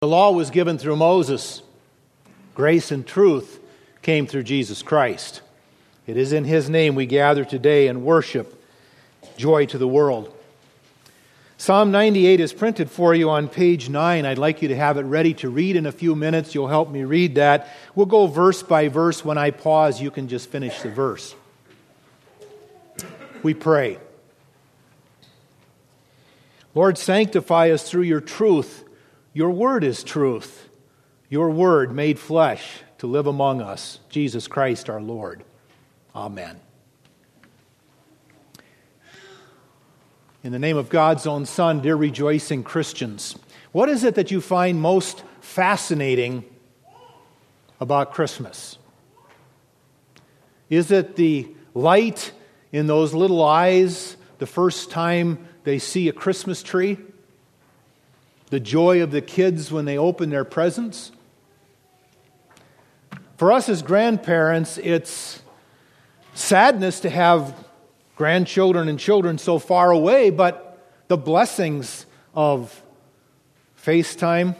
The law was given through Moses. Grace and truth came through Jesus Christ. It is in His name we gather today and worship. Joy to the world. Psalm 98 is printed for you on page 9. I'd like you to have it ready to read in a few minutes. You'll help me read that. We'll go verse by verse. When I pause, you can just finish the verse. We pray. Lord, sanctify us through your truth. Your word is truth. Your word made flesh to live among us. Jesus Christ our Lord. Amen. In the name of God's own Son, dear rejoicing Christians, what is it that you find most fascinating about Christmas? Is it the light in those little eyes the first time they see a Christmas tree? The joy of the kids when they open their presents? For us as grandparents, it's sadness to have grandchildren and children so far away, but the blessings of FaceTime,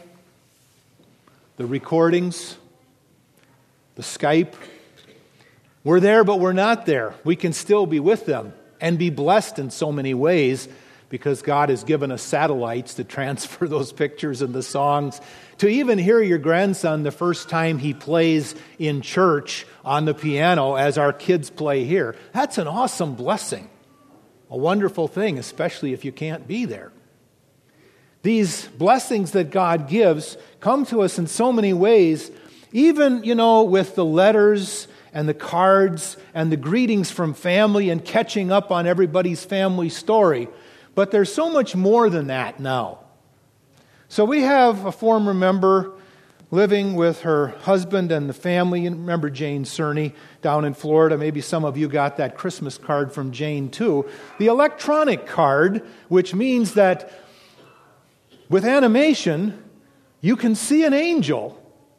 the recordings, the Skype, we're there but we're not there. We can still be with them and be blessed in so many ways because God has given us satellites to transfer those pictures and the songs, to even hear your grandson the first time he plays in church on the piano as our kids play here. That's an awesome blessing, a wonderful thing, especially if you can't be there. These blessings that God gives come to us in so many ways, even, with the letters and the cards and the greetings from family and catching up on everybody's family story. But there's so much more than that now. So we have a former member living with her husband and the family. And remember Jane Cerny down in Florida. Maybe some of you got that Christmas card from Jane too. The electronic card, which means that with animation, you can see an angel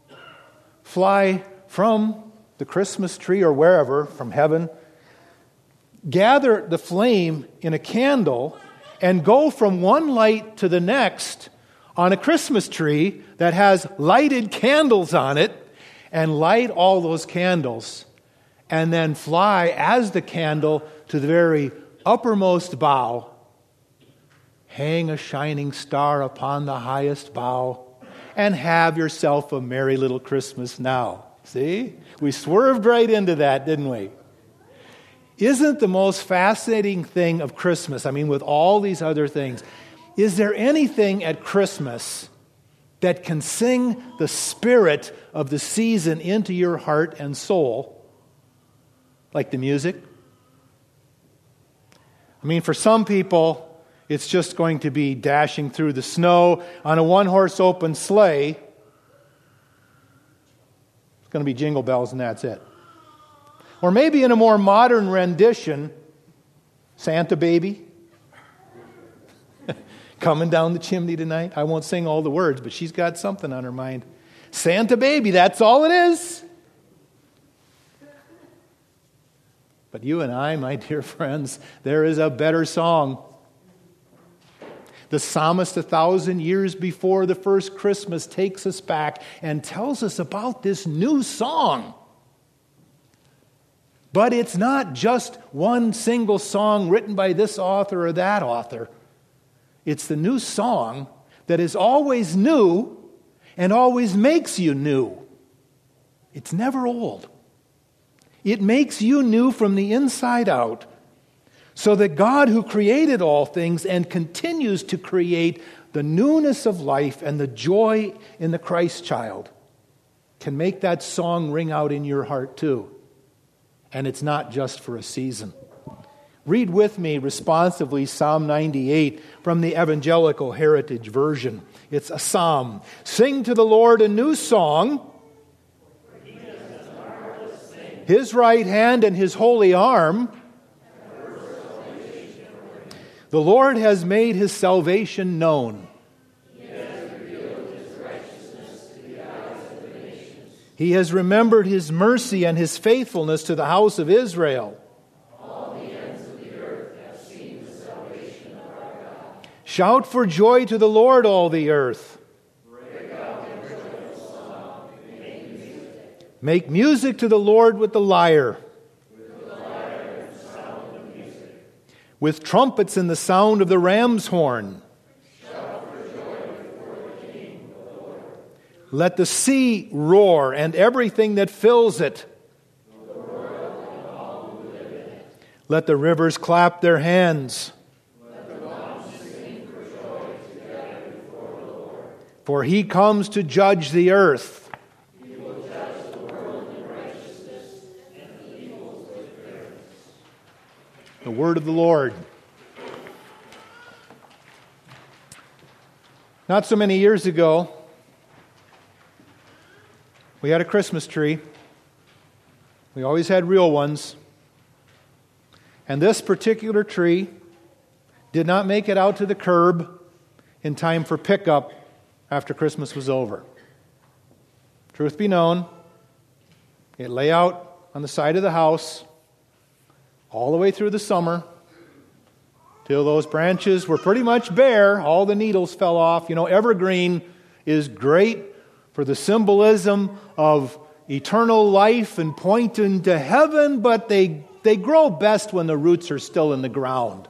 fly from the Christmas tree or wherever, from heaven, gather the flame in a candle and go from one light to the next on a Christmas tree that has lighted candles on it, and light all those candles, and then fly as the candle to the very uppermost bough, hang a shining star upon the highest bough, and have yourself a merry little Christmas now. See? We swerved right into that, didn't we? Isn't the most fascinating thing of Christmas, with all these other things, is there anything at Christmas that can sing the spirit of the season into your heart and soul, like the music? For some people, it's just going to be dashing through the snow on a one-horse open sleigh. It's going to be Jingle Bells and that's it. Or maybe in a more modern rendition, Santa Baby, coming down the chimney tonight. I won't sing all the words, but she's got something on her mind. Santa Baby, that's all it is. But you and I, my dear friends, there is a better song. The psalmist 1,000 years before the first Christmas takes us back and tells us about this new song. But it's not just one single song written by this author or that author. It's the new song that is always new and always makes you new. It's never old. It makes you new from the inside out, so that God, who created all things and continues to create the newness of life and the joy in the Christ child, can make that song ring out in your heart too. And it's not just for a season. Read with me responsively Psalm 98 from the Evangelical Heritage Version. It's a psalm. Sing to the Lord a new song. His right hand and his holy arm. The Lord has made his salvation known. He has remembered his mercy and his faithfulness to the house of Israel. All the ends of the earth have seen the salvation of our God. Shout for joy to the Lord, all the earth. Break out Make music to the Lord with the lyre. With trumpets and the sound of the ram's horn. Let the sea roar and everything that fills it. Let the rivers clap their hands. For he comes to judge the earth. The word of the Lord. Not so many years ago, we had a Christmas tree. We always had real ones. And this particular tree did not make it out to the curb in time for pickup after Christmas was over. Truth be known, it lay out on the side of the house all the way through the summer till those branches were pretty much bare. All the needles fell off. You know, evergreen is great for the symbolism of eternal life and pointing to heaven, but they grow best when the roots are still in the ground.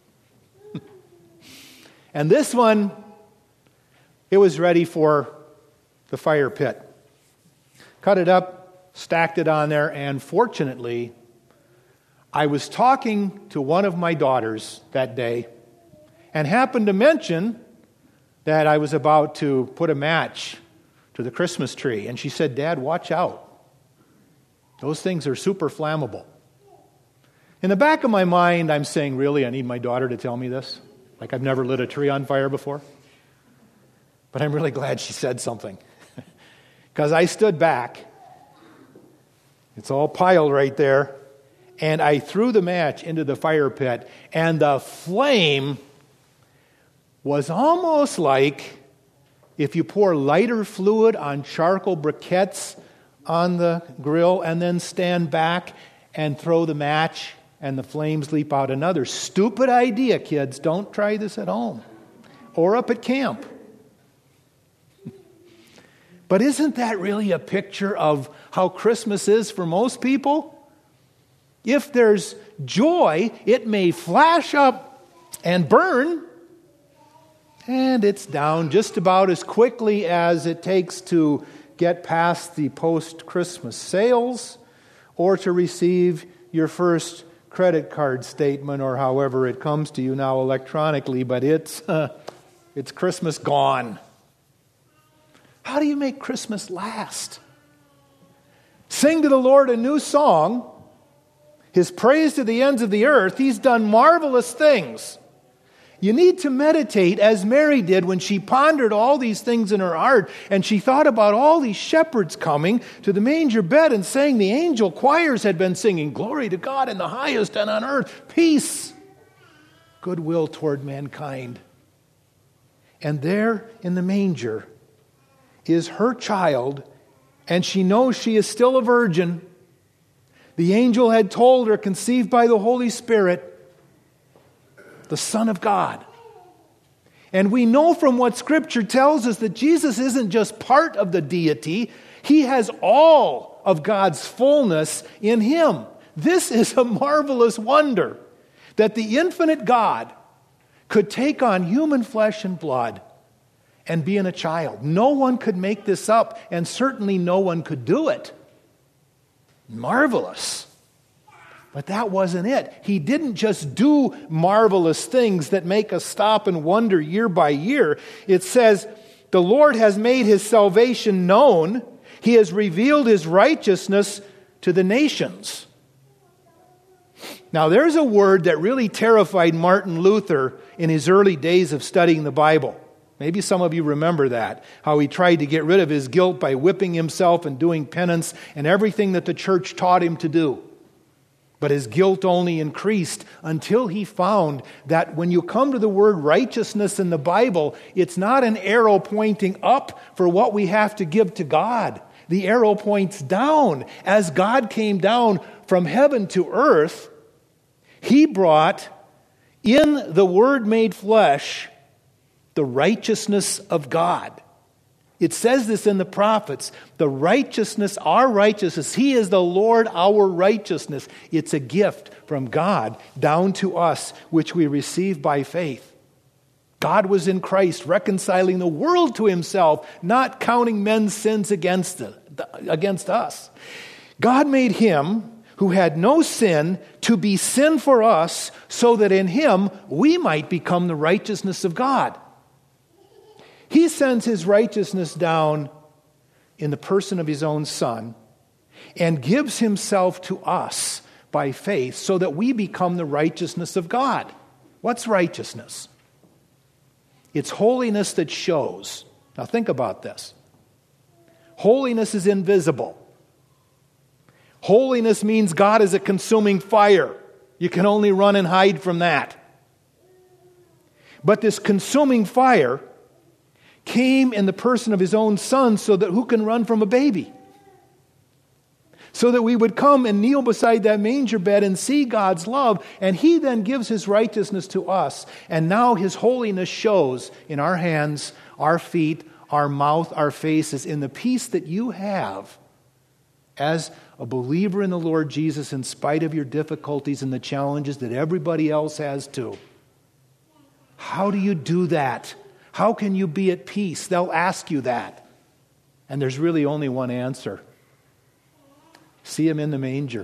And this one, it was ready for the fire pit. Cut it up, stacked it on there, and fortunately, I was talking to one of my daughters that day and happened to mention that I was about to put a match to the Christmas tree. And she said, "Dad, watch out. Those things are super flammable." In the back of my mind, I'm saying, really, I need my daughter to tell me this? Like I've never lit a tree on fire before? But I'm really glad she said something. Because I stood back. It's all piled right there. And I threw the match into the fire pit, and the flame was almost like if you pour lighter fluid on charcoal briquettes on the grill and then stand back and throw the match and the flames leap out. Another stupid idea, kids. Don't try this at home or up at camp. But isn't that really a picture of how Christmas is for most people? If there's joy, it may flash up and burn, and it's down just about as quickly as it takes to get past the post-Christmas sales or to receive your first credit card statement or however it comes to you now electronically, but it's Christmas gone. How do you make Christmas last? Sing to the Lord a new song. His praise to the ends of the earth. He's done marvelous things. You need to meditate as Mary did when she pondered all these things in her heart and she thought about all these shepherds coming to the manger bed and saying the angel choirs had been singing, "Glory to God in the highest and on earth, peace, goodwill toward mankind." And there in the manger is her child, and she knows she is still a virgin. The angel had told her, conceived by the Holy Spirit, the Son of God. And we know from what Scripture tells us that Jesus isn't just part of the deity. He has all of God's fullness in Him. This is a marvelous wonder that the infinite God could take on human flesh and blood and be in a child. No one could make this up, and certainly no one could do it. Marvelous. But that wasn't it. He didn't just do marvelous things that make us stop and wonder year by year. It says, the Lord has made His salvation known. He has revealed His righteousness to the nations. Now, there's a word that really terrified Martin Luther in his early days of studying the Bible. Maybe some of you remember that, how he tried to get rid of his guilt by whipping himself and doing penance and everything that the church taught him to do. But his guilt only increased until he found that when you come to the word righteousness in the Bible, it's not an arrow pointing up for what we have to give to God. The arrow points down. As God came down from heaven to earth, He brought in the Word made flesh the righteousness of God It says this in the prophets. The righteousness, our righteousness, He is the Lord our righteousness. It's a gift from God down to us, which we receive by faith. God was in Christ, reconciling the world to Himself, not counting men's sins against us. God made Him, who had no sin, to be sin for us, so that in Him we might become the righteousness of God. He sends His righteousness down in the person of His own Son and gives Himself to us by faith so that we become the righteousness of God. What's righteousness? It's holiness that shows. Now think about this. Holiness is invisible. Holiness means God is a consuming fire. You can only run and hide from that. But this consuming fire came in the person of His own Son, so that who can run from a baby? So that we would come and kneel beside that manger bed and see God's love, and He then gives His righteousness to us. And now His holiness shows in our hands, our feet, our mouth, our faces, in the peace that you have as a believer in the Lord Jesus, in spite of your difficulties and the challenges that everybody else has too. How do you do that? How can you be at peace? They'll ask you that. And there's really only one answer. See Him in the manger.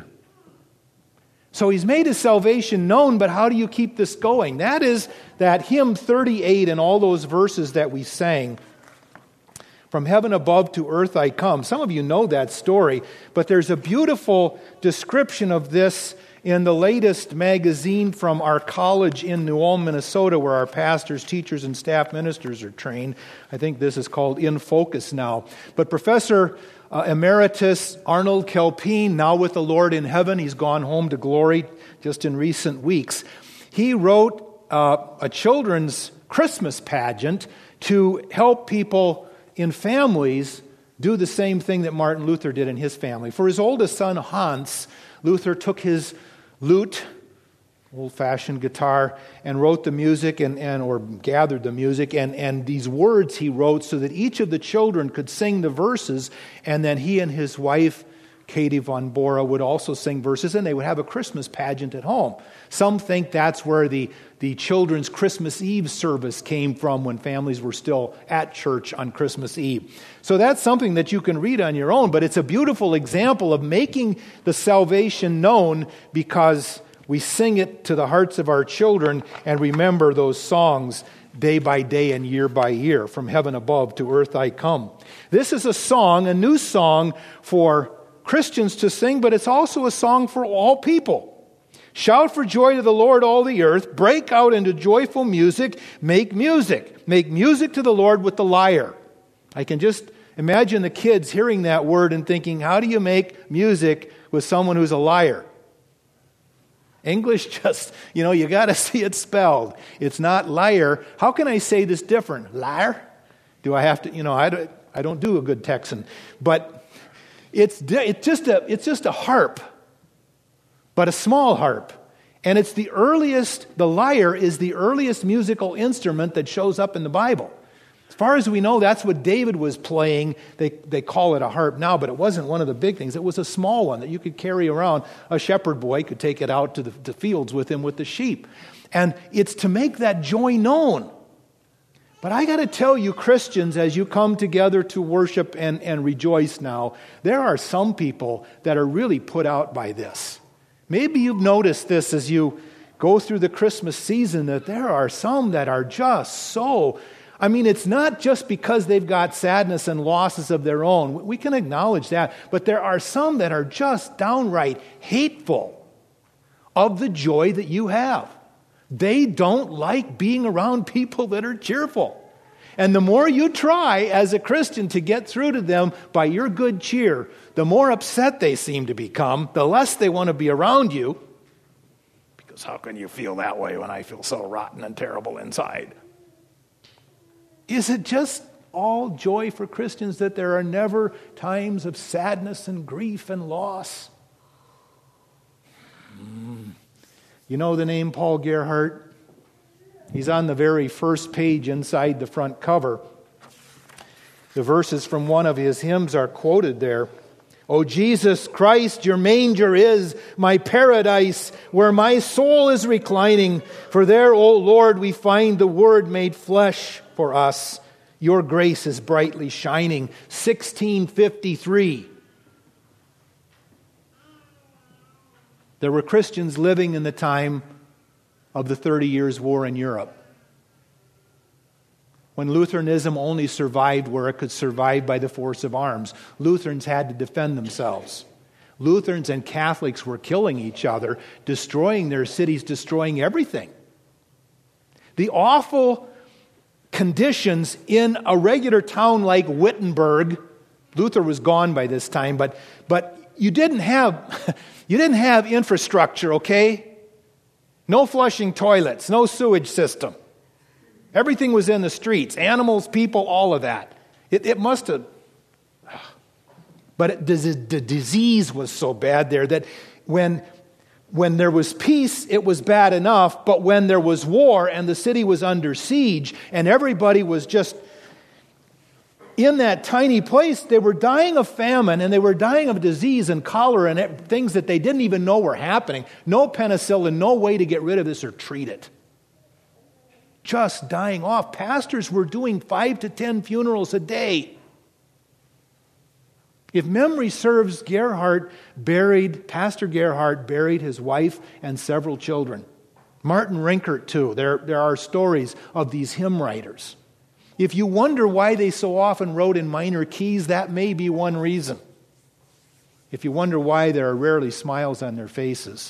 So He's made His salvation known, but how do you keep this going? That is that hymn 38 and all those verses that we sang. From heaven above to earth I come. Some of you know that story, but there's a beautiful description of this in the latest magazine from our college in New Ulm, Minnesota, where our pastors, teachers, and staff ministers are trained. I think this is called In Focus now. But Professor Emeritus Arnold Kelpine, now with the Lord in heaven, he's gone home to glory just in recent weeks. He wrote a children's Christmas pageant to help people in families do the same thing that Martin Luther did in his family. For his oldest son, Hans, Luther took his lute, old-fashioned guitar, and wrote the music or gathered the music, and these words he wrote so that each of the children could sing the verses, and then he and his wife, Katie von Bora, would also sing verses, and they would have a Christmas pageant at home. Some think that's where the children's Christmas Eve service came from, when families were still at church on Christmas Eve. So that's something that you can read on your own, but it's a beautiful example of making the salvation known, because we sing it to the hearts of our children and remember those songs day by day and year by year. From heaven above to earth I come. This is a song, a new song for Christians to sing, but it's also a song for all people. Shout for joy to the Lord, all the earth. Break out into joyful music. Make music. Make music to the Lord with the lyre. I can just imagine the kids hearing that word and thinking, how do you make music with someone who's a liar? English just, you got to see it spelled. It's not liar. How can I say this different? Liar? Do I have to, I don't do a good Texan. But it's just a harp, but a small harp. And it's the lyre is the earliest musical instrument that shows up in the Bible. As far as we know, that's what David was playing. They call it a harp now, but it wasn't one of the big things. It was a small one that you could carry around. A shepherd boy could take it out to the fields with him with the sheep. And it's to make that joy known. But I got to tell you, Christians, as you come together to worship and rejoice now, there are some people that are really put out by this. Maybe you've noticed this as you go through the Christmas season, that there are some that are just so... it's not just because they've got sadness and losses of their own. We can acknowledge that. But there are some that are just downright hateful of the joy that you have. They don't like being around people that are cheerful. And the more you try as a Christian to get through to them by your good cheer, the more upset they seem to become, the less they want to be around you. Because how can you feel that way when I feel so rotten and terrible inside? Is it just all joy for Christians that there are never times of sadness and grief and loss? You know the name Paul Gerhardt? He's on the very first page inside the front cover. The verses from one of his hymns are quoted there. O Jesus Christ, your manger is my paradise, where my soul is reclining. For there, O Lord, we find the Word made flesh for us. Your grace is brightly shining. 1653. There were Christians living in the time of the 30 Years' War in Europe, when Lutheranism only survived where it could survive by the force of arms. Lutherans had to defend themselves. Lutherans and Catholics were killing each other, destroying their cities, destroying everything. The awful conditions in a regular town like Wittenberg, Luther was gone by this time, but you didn't have infrastructure, okay? No flushing toilets, no sewage system. Everything was in the streets, animals, people, all of that. It must have... But the disease was so bad there that when there was peace, it was bad enough, but when there was war and the city was under siege and everybody was just in that tiny place, they were dying of famine and they were dying of disease and cholera and things that they didn't even know were happening. No penicillin, no way to get rid of this or treat it. Just dying off. Pastors were doing 5 to 10 funerals a day. If memory serves, Pastor Gerhardt buried his wife and several children. Martin Rinkert too. There are stories of these hymn writers. If you wonder why they so often wrote in minor keys, that may be one reason. If you wonder why there are rarely smiles on their faces,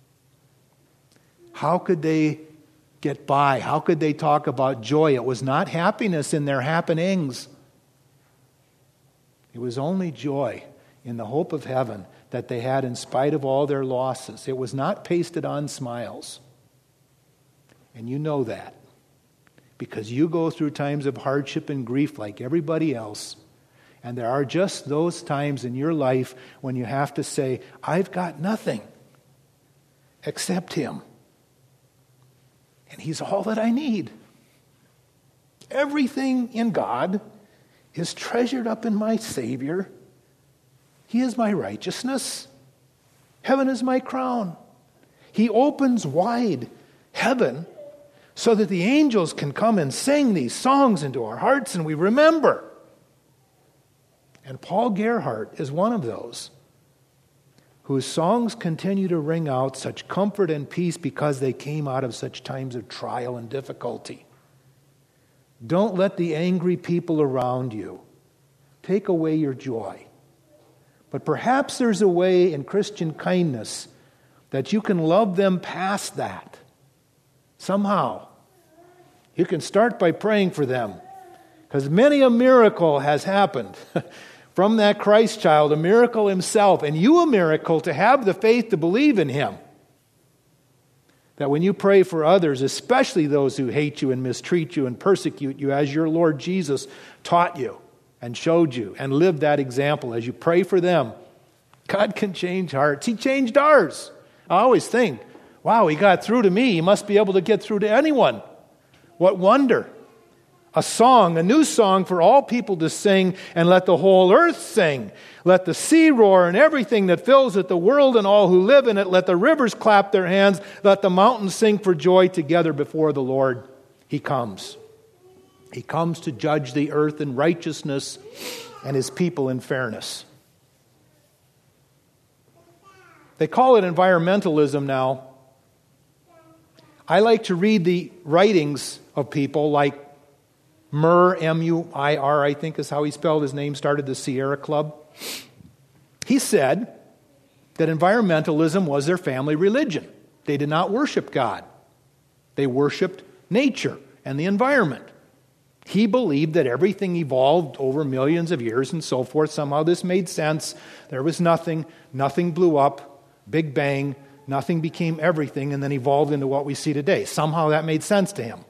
how could they get by? How could they talk about joy? It was not happiness in their happenings. It was only joy in the hope of heaven that they had in spite of all their losses. It was not pasted on smiles. And you know that because you go through times of hardship and grief like everybody else. And there are just those times in your life when you have to say, I've got nothing except Him. And He's all that I need. Everything in God is treasured up in my Savior. He is my righteousness. Heaven is my crown. He opens wide heaven so that the angels can come and sing these songs into our hearts and we remember. And Paul Gerhardt is one of those whose songs continue to ring out such comfort and peace because they came out of such times of trial and difficulty. Don't let the angry people around you take away your joy. But perhaps there's a way in Christian kindness that you can love them past that. Somehow. You can start by praying for them. Because many a miracle has happened from that Christ child, a miracle himself, and you a miracle to have the faith to believe in him. That when you pray for others, especially those who hate you and mistreat you and persecute you, as your Lord Jesus taught you and showed you and lived that example, as you pray for them, God can change hearts. He changed ours. I always think, wow, He got through to me. He must be able to get through to anyone. What wonder. A song, a new song for all people to sing, and let the whole earth sing. Let the sea roar and everything that fills it, the world and all who live in it. Let the rivers clap their hands. Let the mountains sing for joy together before the Lord. He comes. He comes to judge the earth in righteousness and His people in fairness. They call it environmentalism now. I like to read the writings of people like Muir, M-U-I-R, I think is how he spelled his name, started the Sierra Club. He said that environmentalism was their family religion. They did not worship God. They worshiped nature and the environment. He believed that everything evolved over millions of years and so forth. Somehow this made sense. There was nothing. Nothing blew up. Big bang. Nothing became everything and then evolved into what we see today. Somehow that made sense to him.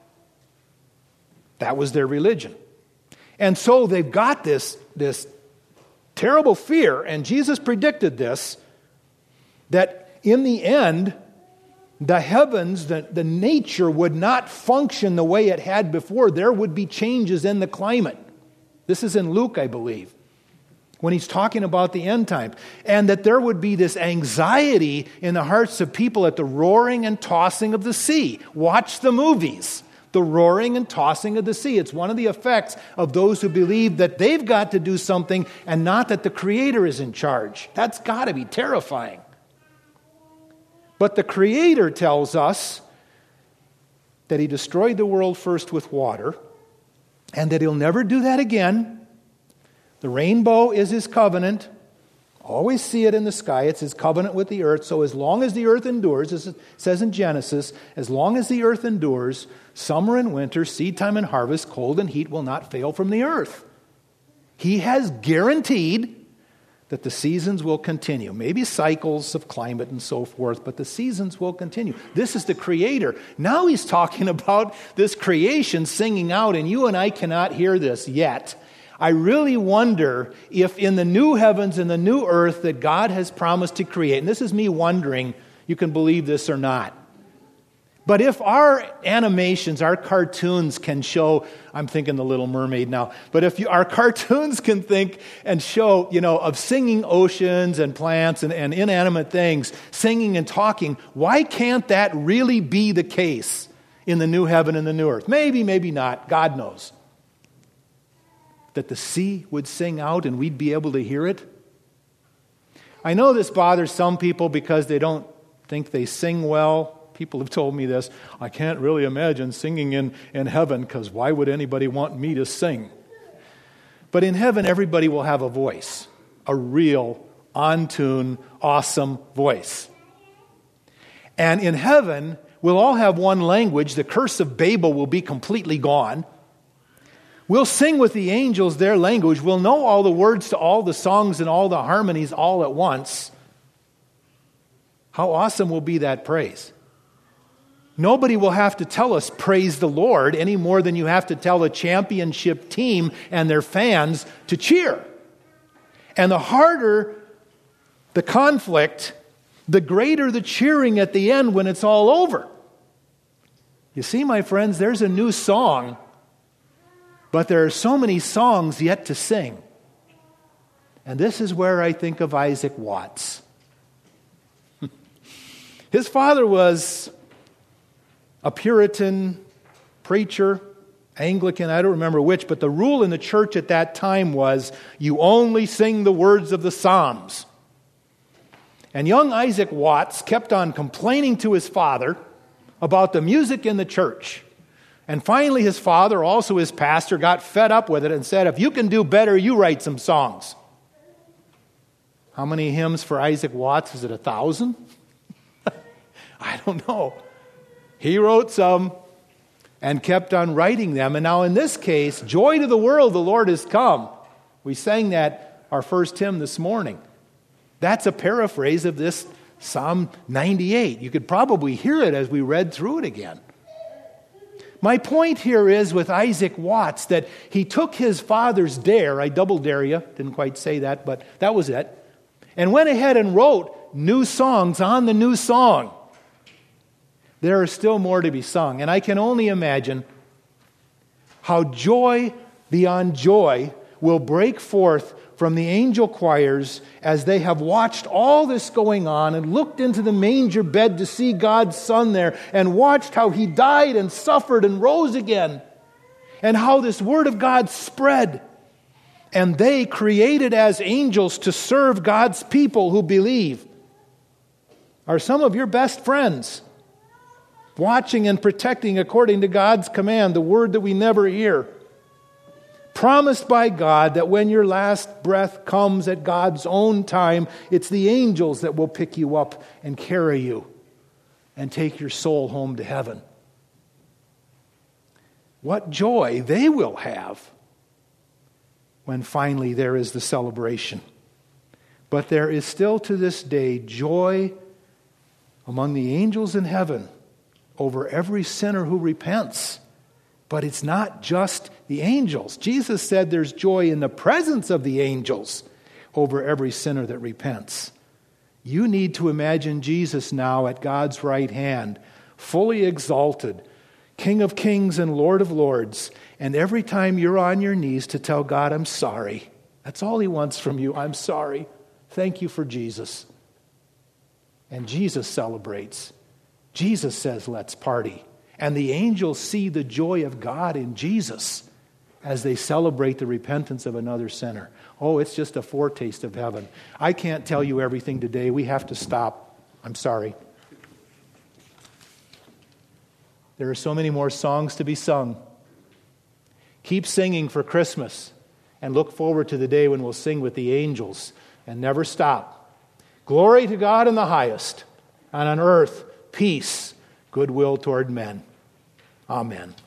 That was their religion. And so they've got this terrible fear, and Jesus predicted this, that in the end, the heavens, the nature would not function the way it had before. There would be changes in the climate. This is in Luke, I believe, when he's talking about the end time. And that there would be this anxiety in the hearts of people at the roaring and tossing of the sea. Watch the movies. The roaring and tossing of the sea. It's one of the effects of those who believe that they've got to do something and not that the Creator is in charge. That's got to be terrifying. But the Creator tells us that He destroyed the world first with water and that He'll never do that again. The rainbow is His covenant. Always see it in the sky. It's His covenant with the earth. So as long as the earth endures, as it says in Genesis, as long as the earth endures, summer and winter, seed time and harvest, cold and heat will not fail from the earth. He has guaranteed that the seasons will continue. Maybe cycles of climate and so forth, but the seasons will continue. This is the Creator. Now He's talking about this creation singing out, and you and I cannot hear this yet. I really wonder if in the new heavens and the new earth that God has promised to create, and this is me wondering, you can believe this or not, but if our animations, our cartoons can show, I'm thinking The Little Mermaid now, but if our cartoons can think and show, of singing oceans and plants and inanimate things, singing and talking, why can't that really be the case in the new heaven and the new earth? Maybe, maybe not. God knows. That the sea would sing out and we'd be able to hear it. I know this bothers some people because they don't think they sing well. People have told me this. I can't really imagine singing in heaven because why would anybody want me to sing? But in heaven, everybody will have a voice. A real, on-tune, awesome voice. And in heaven, we'll all have one language. The curse of Babel will be completely gone. We'll sing with the angels their language. We'll know all the words to all the songs and all the harmonies all at once. How awesome will be that praise? Nobody will have to tell us praise the Lord any more than you have to tell a championship team and their fans to cheer. And the harder the conflict, the greater the cheering at the end when it's all over. You see, my friends, there's a new song, but there are so many songs yet to sing. And this is where I think of Isaac Watts. His father was a Puritan preacher, Anglican, I don't remember which, but the rule in the church at that time was you only sing the words of the Psalms. And young Isaac Watts kept on complaining to his father about the music in the church. And finally his father, also his pastor, got fed up with it and said, if you can do better, you write some songs. How many hymns for Isaac Watts? Is it 1,000? I don't know. He wrote some and kept on writing them. And now in this case, joy to the world, the Lord has come. We sang that, our first hymn this morning. That's a paraphrase of this Psalm 98. You could probably hear it as we read through it again. My point here is with Isaac Watts that he took his father's dare, I double dare you, didn't quite say that, but that was it, and went ahead and wrote new songs on the new song. There is still more to be sung, and I can only imagine how joy beyond joy will break forth from the angel choirs as they have watched all this going on and looked into the manger bed to see God's Son there and watched how He died and suffered and rose again and how this Word of God spread. And they, created as angels to serve God's people who believe, are some of your best friends, watching and protecting according to God's command, the Word that we never hear. Promised by God that when your last breath comes at God's own time, it's the angels that will pick you up and carry you and take your soul home to heaven. What joy they will have when finally there is the celebration. But there is still to this day joy among the angels in heaven over every sinner who repents. But it's not just the angels. Jesus said there's joy in the presence of the angels over every sinner that repents. You need to imagine Jesus now at God's right hand, fully exalted, King of kings and Lord of lords. And every time you're on your knees to tell God, I'm sorry. That's all He wants from you. I'm sorry. Thank you for Jesus. And Jesus celebrates. Jesus says, let's party. And the angels see the joy of God in Jesus as they celebrate the repentance of another sinner. Oh, it's just a foretaste of heaven. I can't tell you everything today. We have to stop. I'm sorry. There are so many more songs to be sung. Keep singing for Christmas and look forward to the day when we'll sing with the angels and never stop. Glory to God in the highest, and on earth peace, goodwill toward men. Amen.